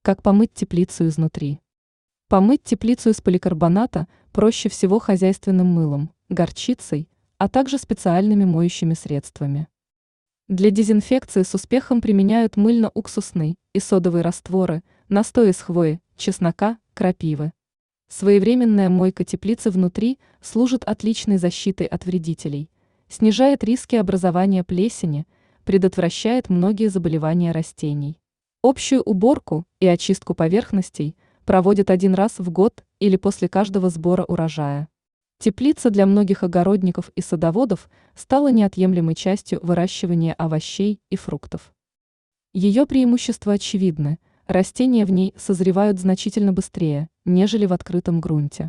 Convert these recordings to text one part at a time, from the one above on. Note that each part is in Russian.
Как помыть теплицу изнутри? Помыть теплицу из поликарбоната проще всего хозяйственным мылом, горчицей, а также специальными моющими средствами. Для дезинфекции с успехом применяют мыльно-уксусный и содовые растворы, настой из хвои, чеснока, крапивы. Своевременная мойка теплицы внутри служит отличной защитой от вредителей, снижает риски образования плесени, предотвращает многие заболевания растений. Общую уборку и очистку поверхностей проводят один раз в год или после каждого сбора урожая. Теплица для многих огородников и садоводов стала неотъемлемой частью выращивания овощей и фруктов. Ее преимущества очевидны: растения в ней созревают значительно быстрее, нежели в открытом грунте.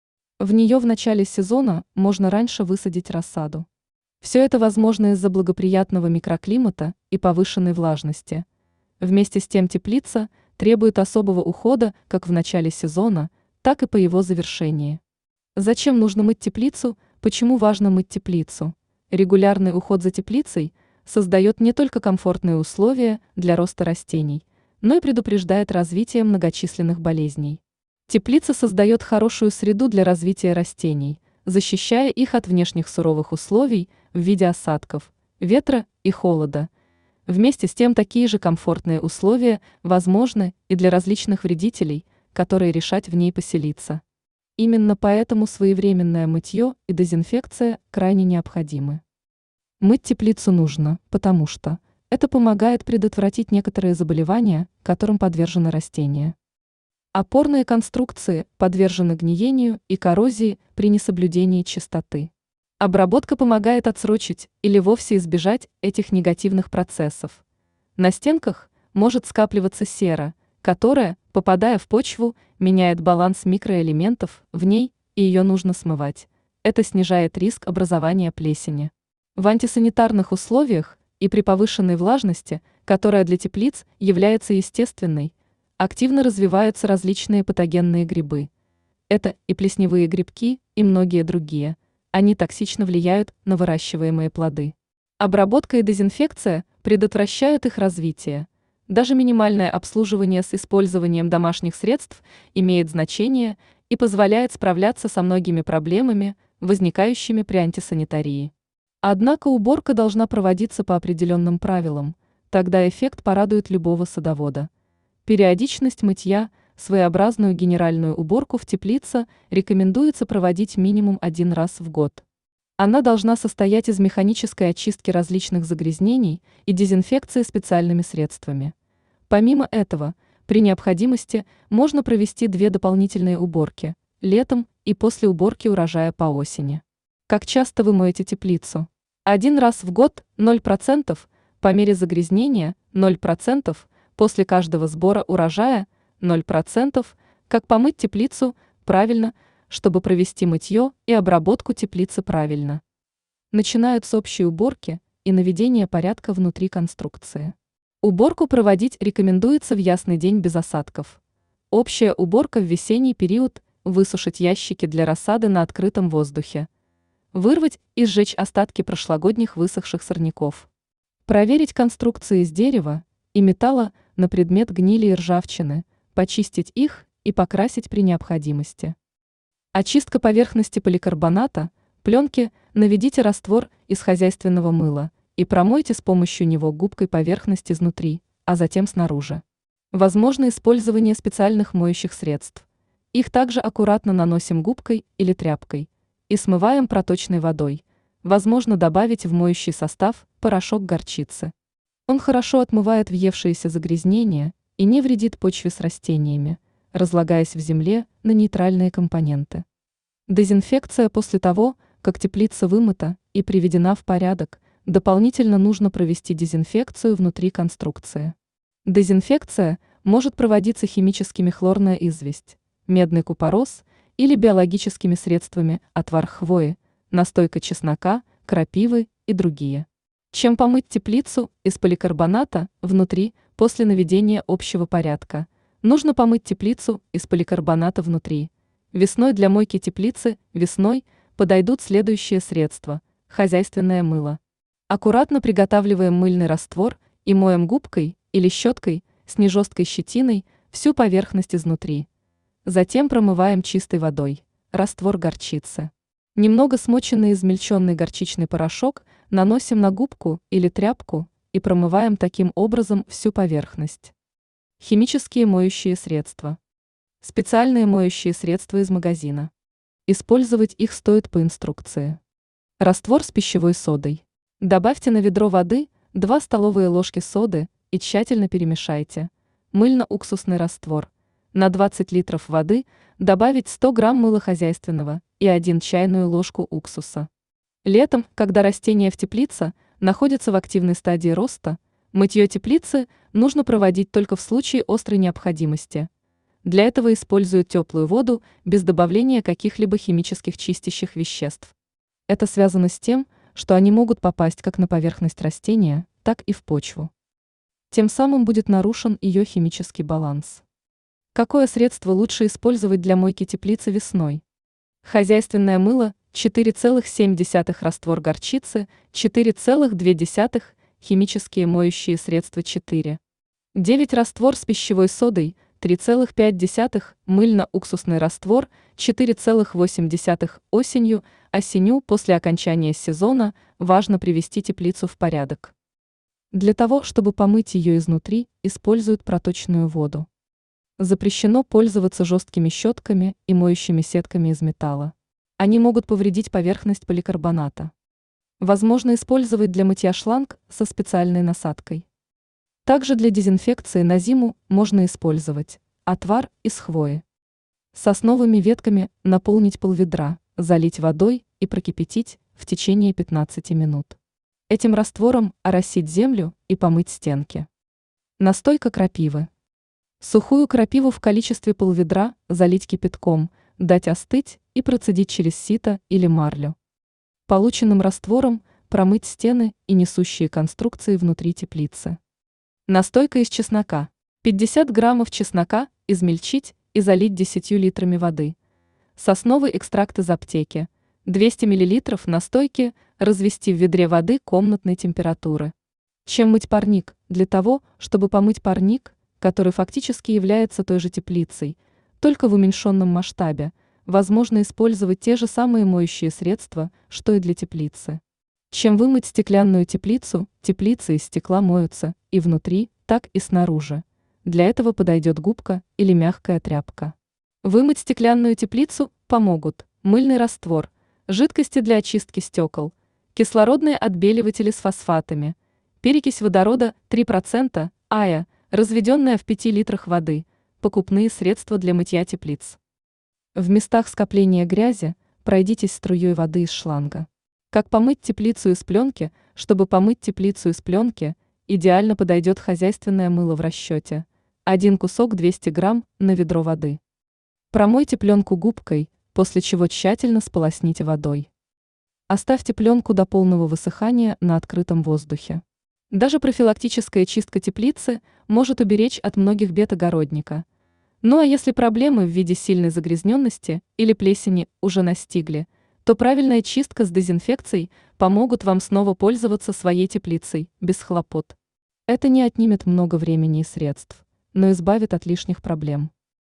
В нее в начале сезона можно раньше высадить рассаду. Все это возможно из-за благоприятного микроклимата и повышенной влажности. Вместе с тем теплица требует особого ухода как в начале сезона, так и по его завершении. Зачем нужно мыть теплицу? Почему важно мыть теплицу? Регулярный уход за теплицей создает не только комфортные условия для роста растений, но и предупреждает развитие многочисленных болезней. Теплица создает хорошую среду для развития растений, защищая их от внешних суровых условий в виде осадков, ветра и холода. Вместе с тем такие же комфортные условия возможны и для различных вредителей, которые решат в ней поселиться. Именно поэтому своевременное мытье и дезинфекция крайне необходимы. Мыть теплицу нужно, потому что это помогает предотвратить некоторые заболевания, которым подвержены растения. Опорные конструкции подвержены гниению и коррозии при несоблюдении чистоты. Обработка помогает отсрочить или вовсе избежать этих негативных процессов. На стенках может скапливаться сера, которая, попадая в почву, меняет баланс микроэлементов в ней, и ее нужно смывать. Это снижает риск образования плесени. В антисанитарных условиях и при повышенной влажности, которая для теплиц является естественной, активно развиваются различные патогенные грибы. Это и плесневые грибки, и многие другие. Они токсично влияют на выращиваемые плоды. Обработка и дезинфекция предотвращают их развитие. Даже минимальное обслуживание с использованием домашних средств имеет значение и позволяет справляться со многими проблемами, возникающими при антисанитарии. Однако уборка должна проводиться по определенным правилам, тогда эффект порадует любого садовода. Периодичность мытья, своеобразную генеральную уборку в теплице рекомендуется проводить минимум один раз в год. Она должна состоять из механической очистки различных загрязнений и дезинфекции специальными средствами. Помимо этого, при необходимости можно провести 2 дополнительные уборки – летом и после уборки урожая по осени. Как часто вы моете теплицу? Один раз в год – 0%, по мере загрязнения – 0%, после каждого сбора урожая – 0%, как помыть теплицу правильно, чтобы провести мытье и обработку теплицы правильно. Начинают с общей уборки и наведения порядка внутри конструкции. Уборку проводить рекомендуется в ясный день без осадков. Общая уборка в весенний период – высушить ящики для рассады на открытом воздухе. Вырвать и сжечь остатки прошлогодних высохших сорняков. Проверить конструкции из дерева и металла на предмет гнили и ржавчины, почистить их и покрасить при необходимости. Очистка поверхности поликарбоната, пленки, наведите раствор из хозяйственного мыла и промойте с помощью него губкой поверхность изнутри, а затем снаружи. Возможно использование специальных моющих средств. Их также аккуратно наносим губкой или тряпкой и смываем проточной водой. Возможно добавить в моющий состав порошок горчицы. Он хорошо отмывает въевшиеся загрязнения и не вредит почве с растениями, разлагаясь в земле на нейтральные компоненты. Дезинфекция после того, как теплица вымыта и приведена в порядок, дополнительно нужно провести дезинфекцию внутри конструкции. Дезинфекция может проводиться химическими хлорная известь, медный купорос или биологическими средствами отвар хвои, настойка чеснока, крапивы и другие. Чем помыть теплицу из поликарбоната внутри после наведения общего порядка? Нужно помыть теплицу из поликарбоната внутри. Весной для мойки теплицы весной подойдут следующие средства: хозяйственное мыло. Аккуратно приготавливаем мыльный раствор и моем губкой или щеткой с нежесткой щетиной всю поверхность изнутри. Затем промываем чистой водой. Раствор горчицы. Немного смоченный измельченный горчичный порошок наносим на губку или тряпку и промываем таким образом всю поверхность. Химические моющие средства. Специальные моющие средства из магазина. Использовать их стоит по инструкции. Раствор с пищевой содой. Добавьте на ведро воды 2 столовые ложки соды и тщательно перемешайте. Мыльно-уксусный раствор. На 20 литров воды добавить 100 грамм мыла хозяйственного и 1 чайную ложку уксуса. Летом, когда растения в теплице находятся в активной стадии роста, мытье теплицы нужно проводить только в случае острой необходимости. Для этого используют теплую воду без добавления каких-либо химических чистящих веществ. Это связано с тем, что они могут попасть как на поверхность растения, так и в почву. Тем самым будет нарушен ее химический баланс. Какое средство лучше использовать для мойки теплицы весной? Хозяйственное мыло 4,7 раствор горчицы, 4,2 химические моющие средства 4,9 раствор с пищевой содой, 3,5 мыльно-уксусный раствор, 4,8 осенью после окончания сезона важно привести теплицу в порядок. Для того, чтобы помыть ее изнутри, используют проточную воду. Запрещено пользоваться жесткими щетками и моющими сетками из металла. Они могут повредить поверхность поликарбоната. Возможно использовать для мытья шланг со специальной насадкой. Также для дезинфекции на зиму можно использовать отвар из хвои. Сосновыми ветками наполнить полведра, залить водой и прокипятить в течение 15 минут. Этим раствором оросить землю и помыть стенки. Настойка крапивы. Сухую крапиву в количестве полведра залить кипятком, дать остыть и процедить через сито или марлю. Полученным раствором промыть стены и несущие конструкции внутри теплицы. Настойка из чеснока. 50 граммов чеснока измельчить и залить 10 литрами воды. Сосновый экстракт из аптеки. 200 мл настойки развести в ведре воды комнатной температуры. Чем мыть парник? Для того, чтобы помыть парник, который фактически является той же теплицей, только в уменьшенном масштабе, возможно использовать те же самые моющие средства, что и для теплицы. Чем вымыть стеклянную теплицу, теплицы из стекла моются и внутри, так и снаружи. Для этого подойдет губка или мягкая тряпка. Вымыть стеклянную теплицу помогут мыльный раствор, жидкости для очистки стекол, кислородные отбеливатели с фосфатами, перекись водорода 3%, ая, разведенная в 5 литрах воды, покупные средства для мытья теплиц. В местах скопления грязи пройдитесь струей воды из шланга. Как помыть теплицу из пленки? Чтобы помыть теплицу из пленки, идеально подойдет хозяйственное мыло в расчете. 1 кусок 200 грамм на ведро воды. Промойте пленку губкой, после чего тщательно сполосните водой. Оставьте пленку до полного высыхания на открытом воздухе. Даже профилактическая чистка теплицы может уберечь от многих бед огородника. Ну а если проблемы в виде сильной загрязненности или плесени уже настигли, то правильная чистка с дезинфекцией помогут вам снова пользоваться своей теплицей без хлопот. Это не отнимет много времени и средств, но избавит от лишних проблем.